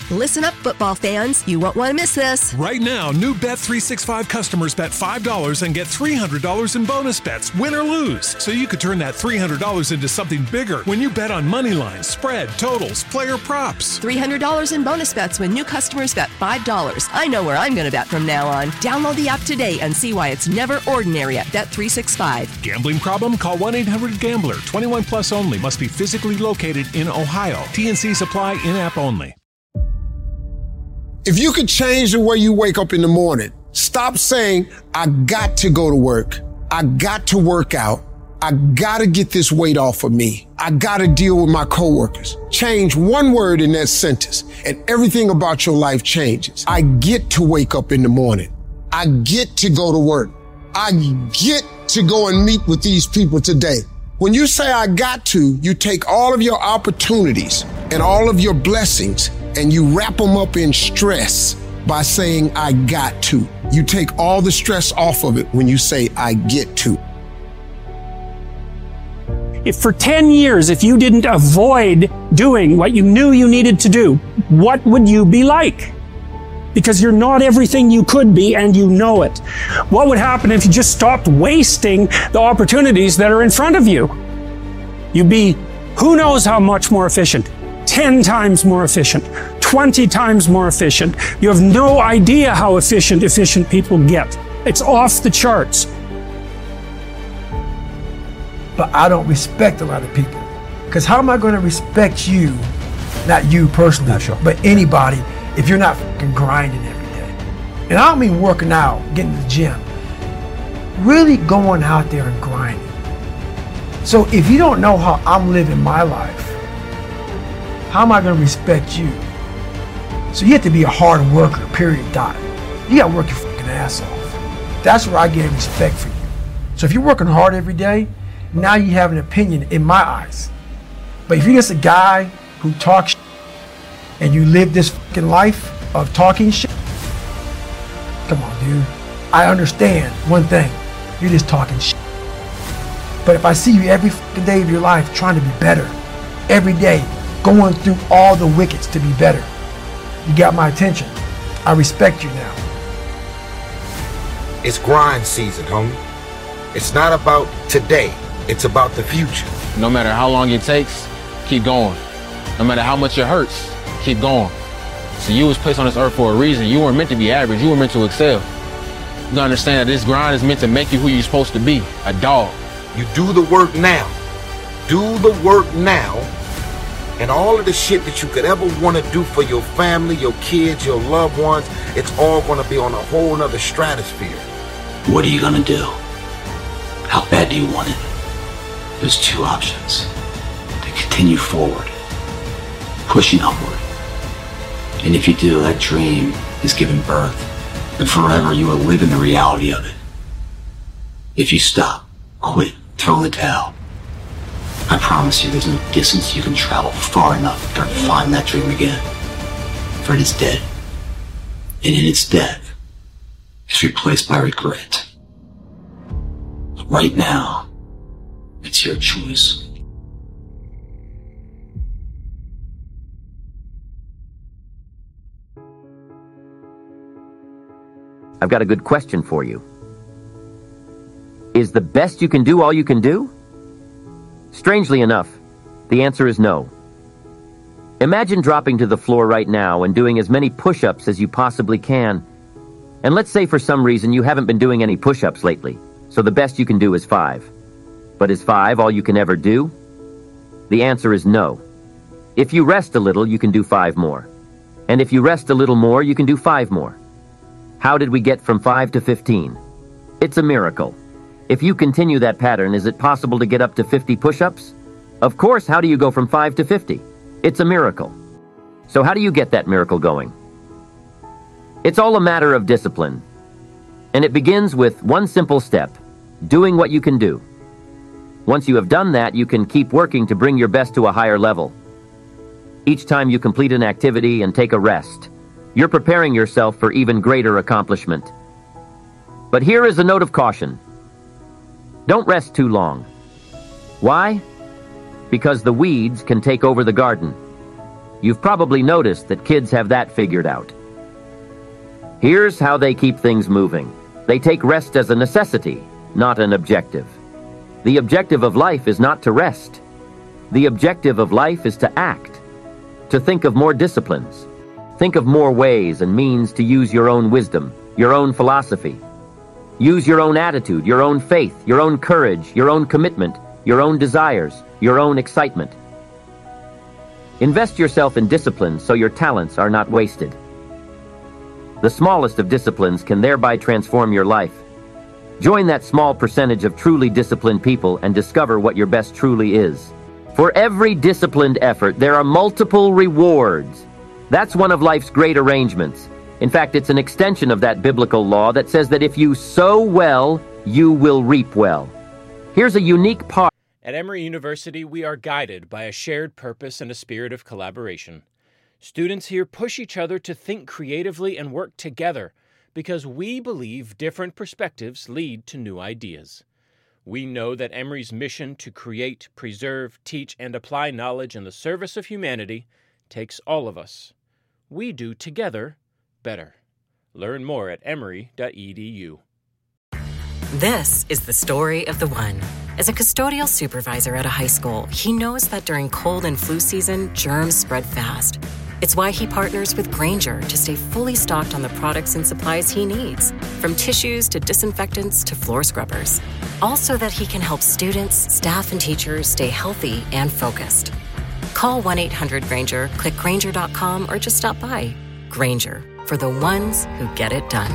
Listen up, football fans. You won't want to miss this. Right now, new Bet365 customers bet $5 and get $300 in bonus bets, win or lose. So you could turn that $300 into something bigger when you bet on money lines, spread, totals, player props. $300 in bonus bets when new customers bet $5. I know where I'm going to bet from now on. Download the app today and see why it's never ordinary at Bet365. Gambling problem? Call 1-800-GAMBLER. 21 plus only. Must be physically located in Ohio. T&Cs apply. In-app only. If you could change the way you wake up in the morning, stop saying, I got to go to work. I got to work out. I got to get this weight off of me. I got to deal with my coworkers. Change one word in that sentence and everything about your life changes. I get to wake up in the morning. I get to go to work. I get to go and meet with these people today. When you say I got to, you take all of your opportunities and all of your blessings and you wrap them up in stress by saying I got to. You take all the stress off of it when you say I get to. If for 10 years, if you didn't avoid doing what you knew you needed to do, what would you be like? Because you're not everything you could be and you know it. What would happen if you just stopped wasting the opportunities that are in front of you? You'd be who knows how much more efficient. 10 times more efficient, 20 times more efficient. You have no idea how efficient people get. It's off the charts. But I don't respect a lot of people. Because how am I going to respect you, not you personally, not sure, but anybody, if you're not fucking grinding every day? And I don't mean working out, getting to the gym. Really going out there and grinding. So if you don't know how I'm living my life, how am I going to respect you? So you have to be a hard worker, period, dot. You got to work your fucking ass off. That's where I get respect for you. So if you're working hard every day, now you have an opinion in my eyes. But if you're just a guy who talks shit and you live this fucking life of talking shit, come on, dude. I understand one thing. You're just talking shit. But if I see you every fucking day of your life trying to be better, every day, going through all the wickets to be better, you got my attention. I respect you now. It's grind season, homie. It's not about today. It's about the future. No matter how long it takes, keep going. No matter how much it hurts, keep going. So you was placed on this earth for a reason. You weren't meant to be average. You were meant to excel. You gotta understand that this grind is meant to make you who you're supposed to be, a dog. You do the work now. Do the work now. And all of the shit that you could ever want to do for your family, your kids, your loved ones, it's all going to be on a whole nother stratosphere. What are you going to do? How bad do you want it? There's two options. To continue forward, pushing upward. And if you do, that dream is given birth, and forever you will live in the reality of it. If you stop, quit, throw the towel, I promise you there's no distance you can travel far enough to find that dream again. For it is dead. And in its death, it's replaced by regret. Right now, it's your choice. I've got a good question for you. Is the best you can do all you can do? Strangely enough, the answer is no. Imagine dropping to the floor right now and doing as many push-ups as you possibly can. And let's say for some reason you haven't been doing any push-ups lately, so the best you can do is 5. But is 5 all you can ever do? The answer is no. If you rest a little, you can do 5 more. And if you rest a little more, you can do 5 more. How did we get from 5 to 15? It's a miracle. If you continue that pattern, is it possible to get up to 50 push-ups? Of course, how do you go from 5 to 50? It's a miracle. So how do you get that miracle going? It's all a matter of discipline. And it begins with one simple step, doing what you can do. Once you have done that, you can keep working to bring your best to a higher level. Each time you complete an activity and take a rest, you're preparing yourself for even greater accomplishment. But here is a note of caution. Don't rest too long. Why? Because the weeds can take over the garden. You've probably noticed that kids have that figured out. Here's how they keep things moving. They take rest as a necessity, not an objective. The objective of life is not to rest. The objective of life is to act, to think of more disciplines. Think of more ways and means to use your own wisdom, your own philosophy. Use your own attitude, your own faith, your own courage, your own commitment, your own desires, your own excitement. Invest yourself in discipline so your talents are not wasted. The smallest of disciplines can thereby transform your life. Join that small percentage of truly disciplined people and discover what your best truly is. For every disciplined effort, there are multiple rewards. That's one of life's great arrangements. In fact, it's an extension of that biblical law that says that if you sow well, you will reap well. Here's a unique part. At Emory University, we are guided by a shared purpose and a spirit of collaboration. Students here push each other to think creatively and work together because we believe different perspectives lead to new ideas. We know that Emory's mission to create, preserve, teach, and apply knowledge in the service of humanity takes all of us. We do together better. Learn more at emory.edu. This is the story of the one. As a custodial supervisor at a high school, he knows that during cold and flu season, germs spread fast. It's why he partners with Grainger to stay fully stocked on the products and supplies he needs, from tissues to disinfectants to floor scrubbers. All so that he can help students, staff, and teachers stay healthy and focused. Call 1-800-GRAINGER, click Grainger.com, or just stop by. Grainger, for the ones who get it done.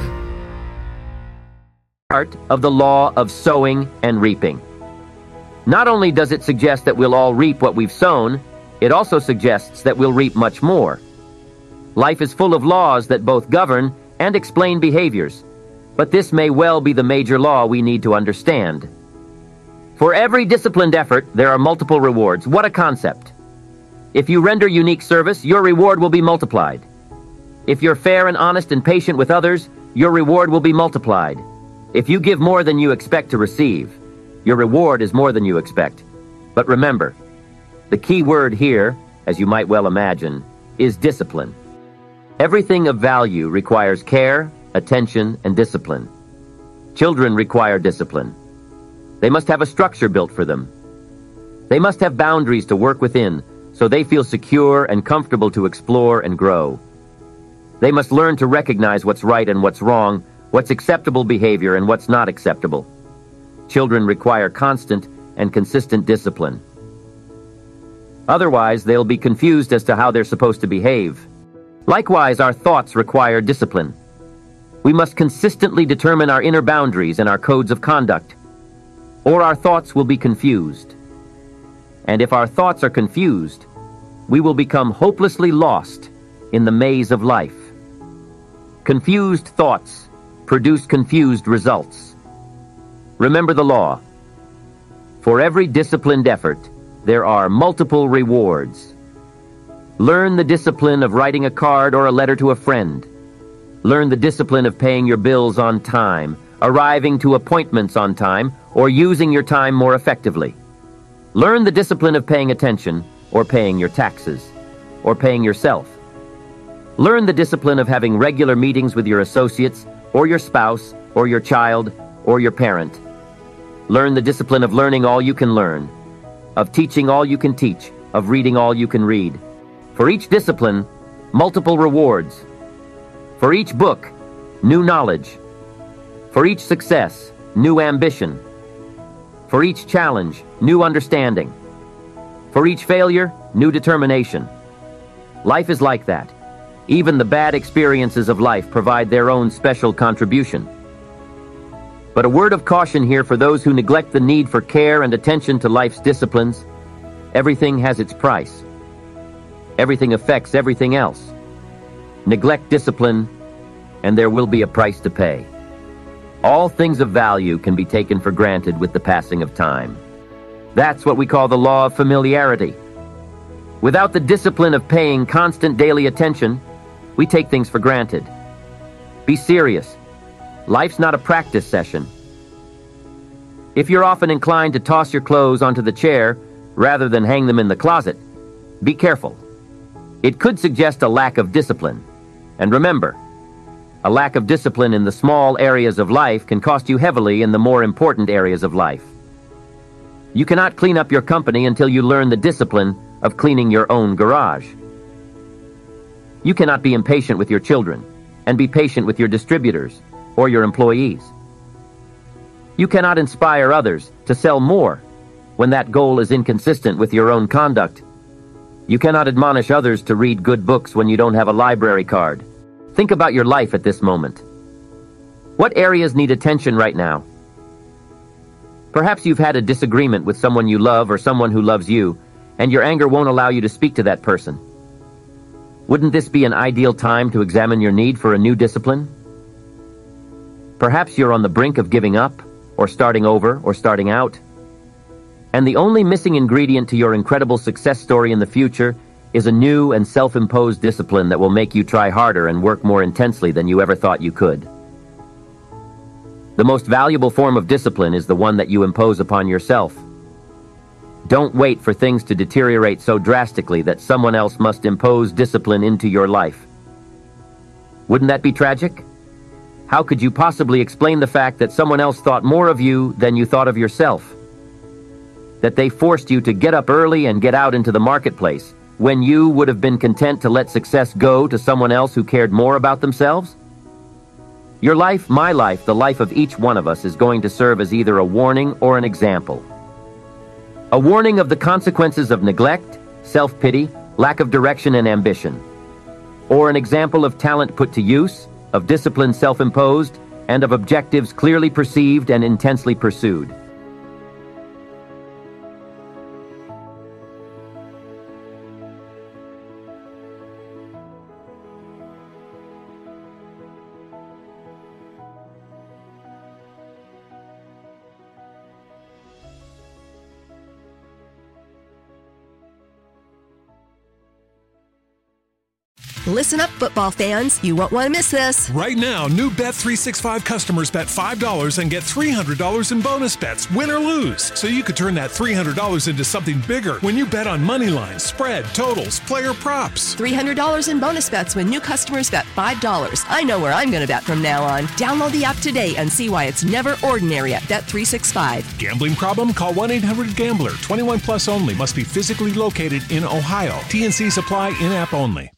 Part of the law of sowing and reaping. Not only does it suggest that we'll all reap what we've sown, it also suggests that we'll reap much more. Life is full of laws that both govern and explain behaviors, but this may well be the major law we need to understand. For every disciplined effort, there are multiple rewards. What a concept! If you render unique service, your reward will be multiplied. If you're fair and honest and patient with others, your reward will be multiplied. If you give more than you expect to receive, your reward is more than you expect. But remember, the key word here, as you might well imagine, is discipline. Everything of value requires care, attention, and discipline. Children require discipline. They must have a structure built for them. They must have boundaries to work within, so they feel secure and comfortable to explore and grow. They must learn to recognize what's right and what's wrong, what's acceptable behavior and what's not acceptable. Children require constant and consistent discipline. Otherwise, they'll be confused as to how they're supposed to behave. Likewise, our thoughts require discipline. We must consistently determine our inner boundaries and our codes of conduct, or our thoughts will be confused. And if our thoughts are confused, we will become hopelessly lost in the maze of life. Confused thoughts produce confused results. Remember the law. For every disciplined effort, there are multiple rewards. Learn the discipline of writing a card or a letter to a friend. Learn the discipline of paying your bills on time, arriving to appointments on time, or using your time more effectively. Learn the discipline of paying attention, or paying your taxes, or paying yourself. Learn the discipline of having regular meetings with your associates, or your spouse, or your child, or your parent. Learn the discipline of learning all you can learn, of teaching all you can teach, of reading all you can read. For each discipline, multiple rewards. For each book, new knowledge. For each success, new ambition. For each challenge, new understanding. For each failure, new determination. Life is like that. Even the bad experiences of life provide their own special contribution. But a word of caution here for those who neglect the need for care and attention to life's disciplines. Everything has its price. Everything affects everything else. Neglect discipline, and there will be a price to pay. All things of value can be taken for granted with the passing of time. That's what we call the law of familiarity. Without the discipline of paying constant daily attention, we take things for granted. Be serious. Life's not a practice session. If you're often inclined to toss your clothes onto the chair rather than hang them in the closet, be careful. It could suggest a lack of discipline. And remember, a lack of discipline in the small areas of life can cost you heavily in the more important areas of life. You cannot clean up your company until you learn the discipline of cleaning your own garage. You cannot be impatient with your children and be patient with your distributors or your employees. You cannot inspire others to sell more when that goal is inconsistent with your own conduct. You cannot admonish others to read good books when you don't have a library card. Think about your life at this moment. What areas need attention right now? Perhaps you've had a disagreement with someone you love or someone who loves you, and your anger won't allow you to speak to that person. Wouldn't this be an ideal time to examine your need for a new discipline? Perhaps you're on the brink of giving up, or starting over, or starting out. And the only missing ingredient to your incredible success story in the future is a new and self-imposed discipline that will make you try harder and work more intensely than you ever thought you could. The most valuable form of discipline is the one that you impose upon yourself. Don't wait for things to deteriorate so drastically that someone else must impose discipline into your life. Wouldn't that be tragic? How could you possibly explain the fact that someone else thought more of you than you thought of yourself? That they forced you to get up early and get out into the marketplace when you would have been content to let success go to someone else who cared more about themselves? Your life, my life, the life of each one of us is going to serve as either a warning or an example. A warning of the consequences of neglect, self-pity, lack of direction and ambition. Or an example of talent put to use, of discipline self-imposed, and of objectives clearly perceived and intensely pursued. Listen up, football fans. You won't want to miss this. Right now, new Bet365 customers bet $5 and get $300 in bonus bets, win or lose. So you could turn that $300 into something bigger when you bet on money lines, spread, totals, player props. $300 in bonus bets when new customers bet $5. I know where I'm going to bet from now on. Download the app today and see why it's never ordinary at Bet365. Gambling problem? Call 1-800-GAMBLER. 21 plus only. Must be physically located in Ohio. T&Cs apply, in-app only.